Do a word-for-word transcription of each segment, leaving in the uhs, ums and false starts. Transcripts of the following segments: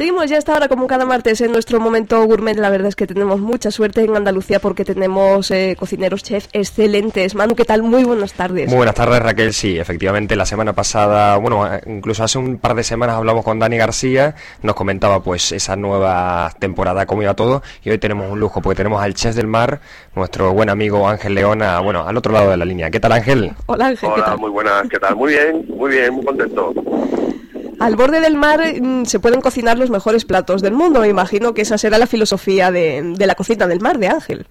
Seguimos ya hasta ahora como cada martes en nuestro momento gourmet. La verdad es que tenemos mucha suerte en Andalucía porque tenemos eh, cocineros chef excelentes. Manu, ¿qué tal? Muy buenas tardes. Muy buenas tardes, Raquel. Sí, efectivamente la semana pasada, bueno, incluso hace un par de semanas hablamos con Dani García, nos comentaba pues esa nueva temporada, cómo iba todo, y hoy tenemos un lujo porque tenemos al chef del mar, nuestro buen amigo Ángel Leona, bueno, al otro lado de la línea. ¿Qué tal, Ángel? Hola, Ángel. Hola, ¿qué tal? Muy buenas, ¿qué tal? Muy bien, muy bien, muy contento. Al borde del mar mmm, se pueden cocinar los mejores platos del mundo. Me imagino que esa será la filosofía de, de la cocina del mar de Ángel.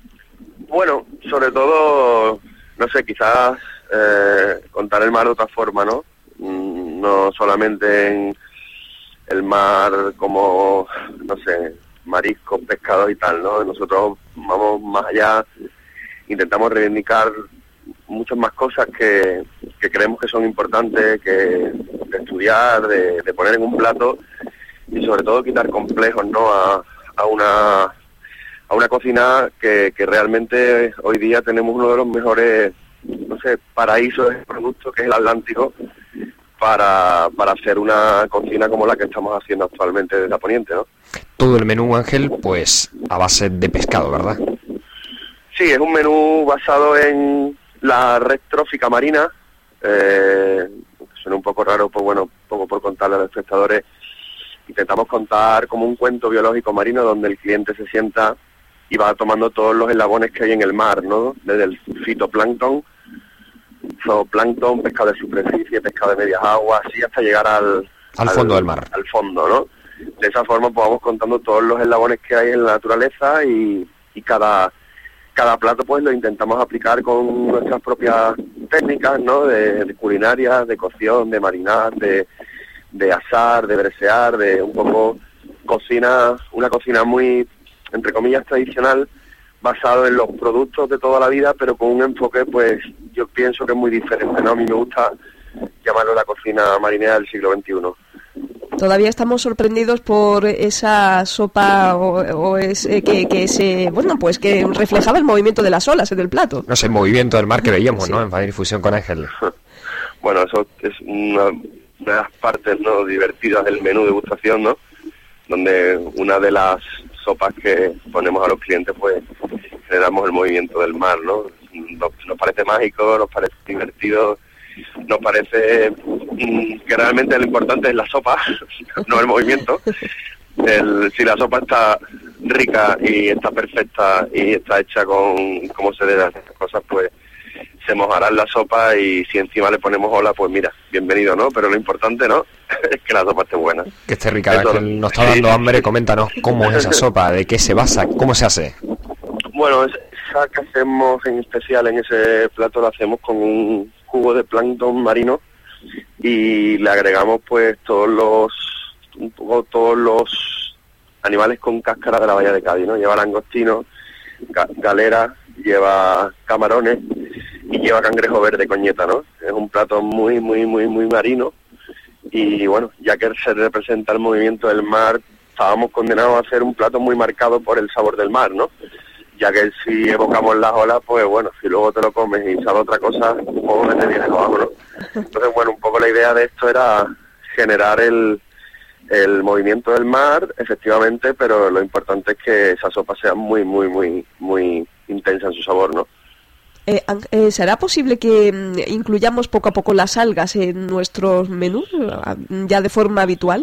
Bueno, sobre todo, no sé, quizás eh, contar el mar de otra forma, ¿no? Mm, no solamente en el mar como, no sé, mariscos, pescados y tal, ¿no? Nosotros vamos más allá, intentamos reivindicar muchas más cosas que, que creemos que son importantes, que de estudiar, de, de poner en un plato y sobre todo quitar complejos, ¿no? A, a una a una cocina que, que realmente hoy día tenemos uno de los mejores, no sé, paraísos de productos, que es el Atlántico, para, para hacer una cocina como la que estamos haciendo actualmente desde la Poniente, ¿no? Todo el menú, Ángel, pues a base de pescado, ¿verdad? Sí, es un menú basado en la red trófica marina. Eh, suena un poco raro, pues bueno, un poco por contarle a los espectadores. Intentamos contar como un cuento biológico marino donde el cliente se sienta y va tomando todos los eslabones que hay en el mar, ¿no? Desde el fitoplancton, zooplancton, pescado de superficie, pescado de medias aguas, así hasta llegar al... Al fondo del mar. Al fondo, ¿no? De esa forma pues vamos contando todos los eslabones que hay en la naturaleza y, y cada... Cada plato pues lo intentamos aplicar con nuestras propias técnicas, ¿no? De, de culinarias, de cocción, de marinar, de, de asar, de bresear, de un poco cocina, una cocina muy, entre comillas, tradicional, basado en los productos de toda la vida, pero con un enfoque, pues, yo pienso que es muy diferente, ¿no? A mí me gusta llamarlo la cocina marinera del siglo veintiuno. Todavía estamos sorprendidos por esa sopa o, o es, eh, que, que se, bueno, pues que reflejaba el movimiento de las olas en el plato. No sé, el movimiento del mar que veíamos, Sí. ¿no? En Faena y Fusión con Ángel. Bueno, eso es una, una de las partes, ¿no?, divertidas del menú de degustación, ¿no? Donde una de las sopas que ponemos a los clientes, pues, generamos el movimiento del mar, ¿no? Nos, nos parece mágico, nos parece divertido, nos parece mmm, que realmente lo importante es la sopa, no el movimiento. El, si la sopa está rica y está perfecta y está hecha con como se debe hacer las cosas, pues se mojará en la sopa, y si encima le ponemos ola, pues mira, bienvenido, ¿no? Pero lo importante, ¿no?, es que la sopa esté buena. Que esté rica, Eso, Ángel. Nos está dando sí. hambre. Coméntanos cómo es esa sopa, de qué se basa, cómo se hace. Bueno, esa que hacemos en especial en ese plato la hacemos con un jugo de plancton marino y le agregamos pues todos los un poco todos los animales con cáscara de la bahía de Cádiz, ¿no? Lleva langostinos, ga galera, lleva camarones y lleva cangrejo verde coñeta, ¿no? Es un plato muy, muy, muy, muy marino y bueno, ya que se representa el movimiento del mar, estábamos condenados a hacer un plato muy marcado por el sabor del mar, ¿no? Ya que si evocamos las olas, pues bueno, si luego te lo comes y sabe otra cosa, un poco que te vienes abajo, ¿no? Entonces, bueno, un poco la idea de esto era generar el, el movimiento del mar, efectivamente, pero lo importante es que esa sopa sea muy, muy, muy, muy intensa en su sabor, ¿no? Eh, eh, ¿Será posible que mm, incluyamos poco a poco las algas en nuestros menús, ya de forma habitual?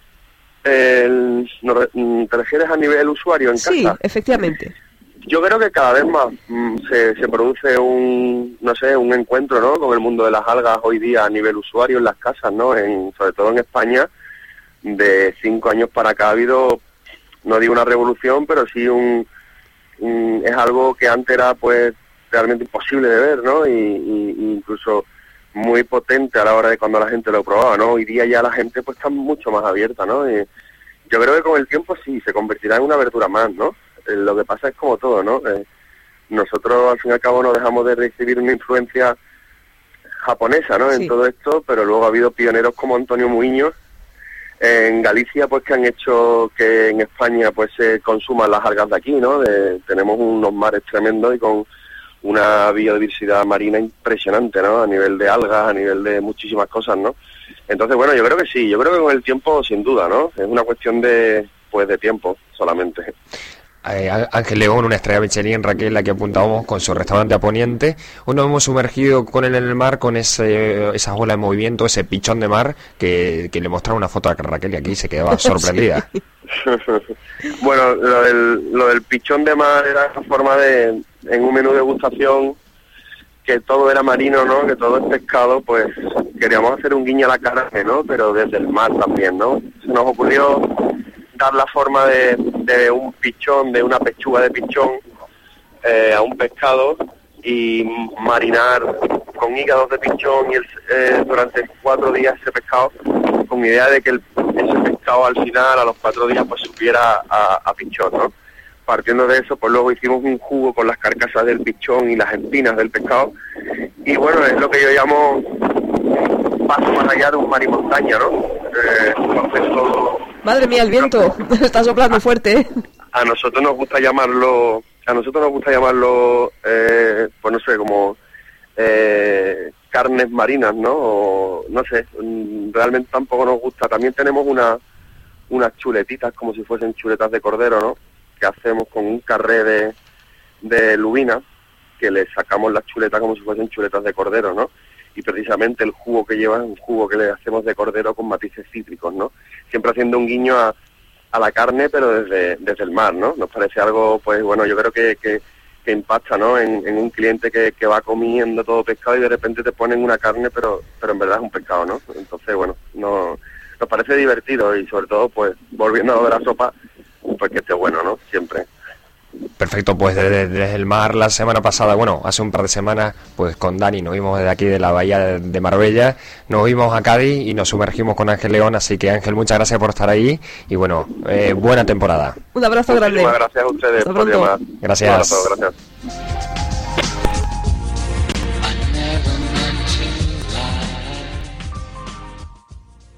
El, ¿no, ¿Te refieres a nivel usuario en Sí, casa? efectivamente. Yo creo que cada vez más mmm, se, se produce un, no sé, un encuentro, ¿no?, con el mundo de las algas hoy día a nivel usuario en las casas, ¿no? En, sobre todo en España, de cinco años para acá ha habido, no digo una revolución, pero sí un, un es algo que antes era, pues, realmente imposible de ver, ¿no? Y, y, y incluso muy potente a la hora de cuando la gente lo probaba, ¿no? Hoy día ya la gente, pues, está mucho más abierta, ¿no? Y yo creo que con el tiempo sí, se convertirá en una verdura más, ¿no? Lo que pasa es como todo, ¿no? Eh, nosotros al fin y al cabo no dejamos de recibir una influencia japonesa, ¿no? Sí. En todo esto, pero luego ha habido pioneros como Antonio Muiños en Galicia, pues, que han hecho que en España pues se consuman las algas de aquí, ¿no? De, tenemos unos mares tremendos y con una biodiversidad marina impresionante, ¿no? A nivel de algas, a nivel de muchísimas cosas, ¿no? Entonces, bueno, yo creo que sí, yo creo que con el tiempo, sin duda, ¿no? Es una cuestión de, pues, de tiempo solamente. Eh, Ángel León, una estrella Michelin, Raquel, la que apuntábamos con su restaurante a Poniente. Hoy nos hemos sumergido con él en el mar, con ese esa ola de movimiento, ese pichón de mar, que, que le mostraba una foto a Raquel y aquí se quedaba sorprendida. Sí. Bueno, lo del, lo del pichón de mar era una forma de, en un menú de degustación, que todo era marino, ¿no? Que todo es pescado, pues queríamos hacer un guiño a la carne, ¿no? Pero desde el mar también, ¿no? Se nos ocurrió dar la forma de, de un pichón, de una pechuga de pichón eh, a un pescado y marinar con hígados de pichón y el, eh, durante cuatro días ese pescado, con idea de que el, ese pescado al final, a los cuatro días, pues supiera a, a pichón, ¿no? Partiendo de eso, pues luego hicimos un jugo con las carcasas del pichón y las espinas del pescado, y bueno, es lo que yo llamo un paso más allá de un mar y montaña, ¿no? Eh, entonces todo... Madre mía, el viento está soplando fuerte, ¿eh? A nosotros nos gusta llamarlo, a nosotros nos gusta llamarlo, eh, pues no sé, como eh, carnes marinas, ¿no? O, no sé, realmente tampoco nos gusta. También tenemos una, unas chuletitas como si fuesen chuletas de cordero, ¿no? Que hacemos con un carré de, de lubina, que le sacamos las chuletas como si fuesen chuletas de cordero, ¿no? Y precisamente el jugo que lleva es un jugo que le hacemos de cordero con matices cítricos, ¿no? Siempre haciendo un guiño a, a la carne, pero desde, desde el mar, ¿no? Nos parece algo, pues bueno, yo creo que, que, que impacta, ¿no? En, en un cliente que, que va comiendo todo pescado y de repente te ponen una carne, pero pero en verdad es un pescado, ¿no? Entonces, bueno, no, nos parece divertido y sobre todo, pues, volviendo a lo de la sopa, pues que esté bueno, ¿no? Siempre. Perfecto, pues desde, desde el mar la semana pasada, bueno, hace un par de semanas, pues con Dani nos vimos desde aquí de la bahía de, de Marbella, nos vimos a Cádiz y nos sumergimos con Ángel León, así que Ángel, muchas gracias por estar ahí y bueno, eh, buena temporada. Un abrazo grande. Muchísimas gracias a ustedes Hasta por pronto. llamar. Gracias. Un abrazo, gracias.